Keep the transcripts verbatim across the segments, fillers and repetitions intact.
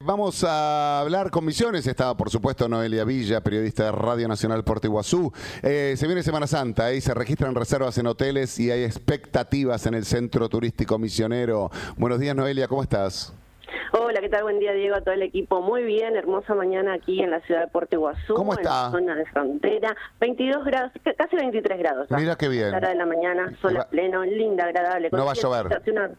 vamos a hablar con Misiones. Está, por supuesto, Noelia Villa, periodista de Radio Nacional Puerto Iguazú. Eh, se viene Semana Santa y se registran reservas en hoteles y hay expectativas en el centro turístico misionero. Buenos días, Noelia, ¿cómo estás? Hola, ¿qué tal? Buen día, Diego, a todo el equipo. Muy bien, hermosa mañana aquí en la ciudad de Puerto Iguazú. ¿Cómo está? En la zona de frontera, veintidós grados, casi veintitrés grados. Mira qué bien. Hora de la mañana, sol a pleno, linda, agradable. No va a llover. Una...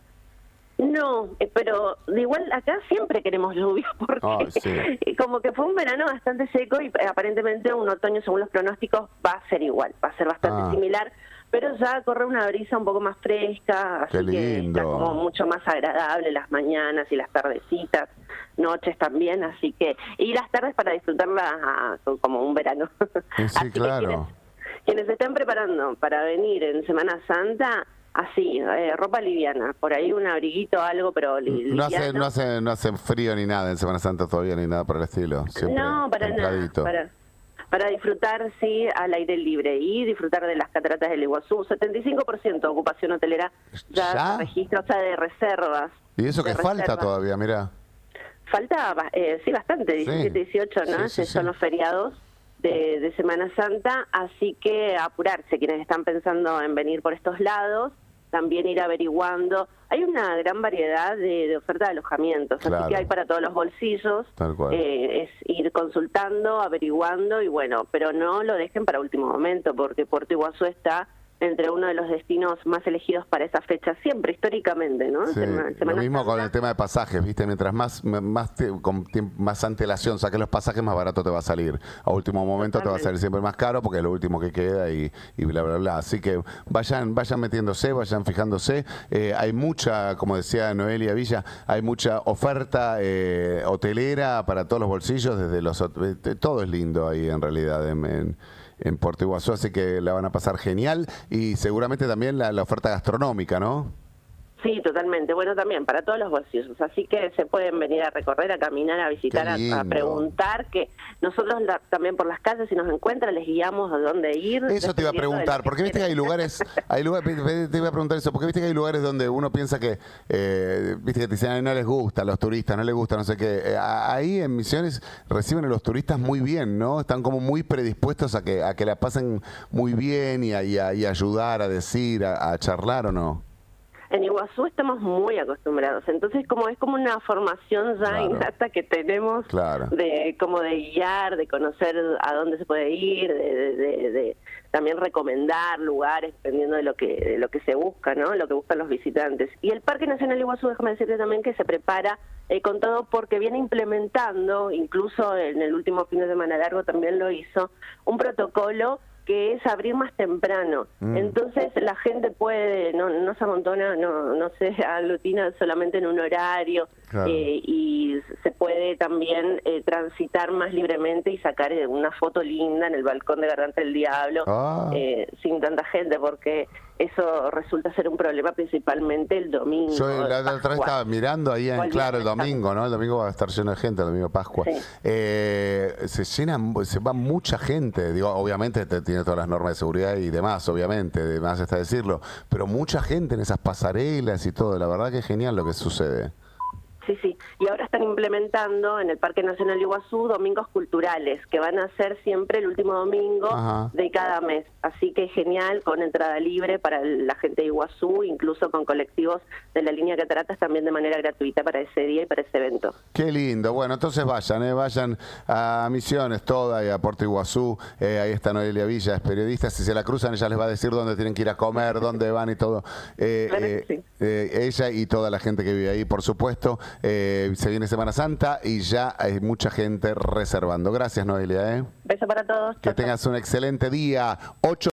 No, eh, pero de igual acá siempre queremos lluvia porque oh, sí. como que fue un verano bastante seco y eh, aparentemente un otoño, según los pronósticos, va a ser igual, va a ser bastante ah. similar. Pero ya corre una brisa un poco más fresca, así Qué lindo. que está como mucho más agradable las mañanas y las tardecitas, noches también, así que... Y las tardes para disfrutarla como un verano. Sí, así claro. Quienes, quienes se están preparando para venir en Semana Santa, así, eh, ropa liviana, por ahí un abriguito, algo, pero li no hace, no, hace, no hace frío ni nada en Semana Santa todavía, ni nada por el estilo. Siempre no, para templadito. nada, para... para disfrutar, sí, al aire libre y disfrutar de las cataratas del Iguazú. setenta y cinco por ciento ocupación hotelera ya, ¿Ya? registro, o sea, de reservas. Y eso que falta reservas. Todavía, mira. Falta, eh, sí, bastante, diecisiete, dieciocho, ¿no? Sí, sí, Son sí. los feriados de, de Semana Santa, así que apurarse quienes están pensando en venir por estos lados, también ir averiguando. Hay una gran variedad de, de oferta de alojamientos, Claro. así que hay para todos los bolsillos. Tal cual. Eh, es ir consultando, averiguando y bueno, pero no lo dejen para último momento, porque Puerto Iguazú está entre uno de los destinos más elegidos para esa fecha, siempre históricamente, ¿no? Sí, Semana, lo Semana mismo Santa. con el tema de pasajes, ¿viste? Mientras más más, te, con tiemp- más antelación saques los pasajes, más barato te va a salir. A último momento Totalmente. te va a salir siempre más caro porque es lo último que queda y, y bla, bla, bla. Así que vayan vayan metiéndose, vayan fijándose. Eh, hay mucha, como decía Noelia Villa, hay mucha oferta eh, hotelera para todos los bolsillos, desde los hot- todo es lindo ahí en realidad en, en en Puerto Iguazú, así que la van a pasar genial y seguramente también la, la oferta gastronómica, ¿no? Sí, totalmente. Bueno, también para todos los bolsillos. Así que se pueden venir a recorrer, a caminar, a visitar, a, a preguntar, que nosotros la, también por las calles, si nos encuentran, les guiamos a dónde ir. Eso te iba a preguntar, porque viste que hay lugares, hay lugares, te iba a preguntar eso, porque viste que hay lugares donde uno piensa que, eh, viste que te dicen, no les gusta a los turistas, no les gusta, no sé qué. Eh, ahí en Misiones reciben a los turistas muy bien, ¿no? Están como muy predispuestos a que a que la pasen muy bien y a, y a, y a ayudar, a decir, a, a charlar, ¿o no? En Iguazú estamos muy acostumbrados, entonces como es como una formación ya Claro. innata que tenemos Claro. de como de guiar, de conocer a dónde se puede ir, de, de, de, de también recomendar lugares dependiendo de lo que de lo que se busca, ¿no? Lo que buscan los visitantes. Y el Parque Nacional Iguazú, déjame decirte también que se prepara eh, con todo porque viene implementando, incluso en el último fin de semana largo también lo hizo, un protocolo que es abrir más temprano. Mm. Entonces la gente puede, no, no se amontona, no, no se aglutina solamente en un horario, claro. eh, y se puede también eh, transitar más libremente y sacar eh, una foto linda en el balcón de Garganta del Diablo, ah. eh, sin tanta gente, porque eso resulta ser un problema principalmente el domingo. Yo la, la otra vez estaba mirando ahí, en, claro, el domingo, ¿no? El domingo va a estar lleno de gente, el domingo de Pascua. Sí. Eh, se llena, se va mucha gente, digo, obviamente te, tiene todas las normas de seguridad y demás, obviamente, demás está decirlo, pero mucha gente en esas pasarelas y todo, la verdad que es genial lo que sucede. Sí, sí, y ahora están implementando en el Parque Nacional Iguazú domingos culturales, que van a ser siempre el último domingo Ajá. de cada mes. Así que genial, con entrada libre para la gente de Iguazú, incluso con colectivos de la línea Cataratas también de manera gratuita para ese día y para ese evento. Qué lindo. Bueno, entonces vayan, ¿eh? vayan a Misiones toda y a Puerto Iguazú. Eh, ahí está Noelia Villa, es periodista. Si se la cruzan, ella les va a decir dónde tienen que ir a comer, dónde van y todo. Eh, claro eh, sí. eh, ella y toda la gente que vive ahí, por supuesto. Eh, se viene Semana Santa y ya hay mucha gente reservando. Gracias, Noelia. ¿eh? Beso para todos. Que tengas un excelente día. ocho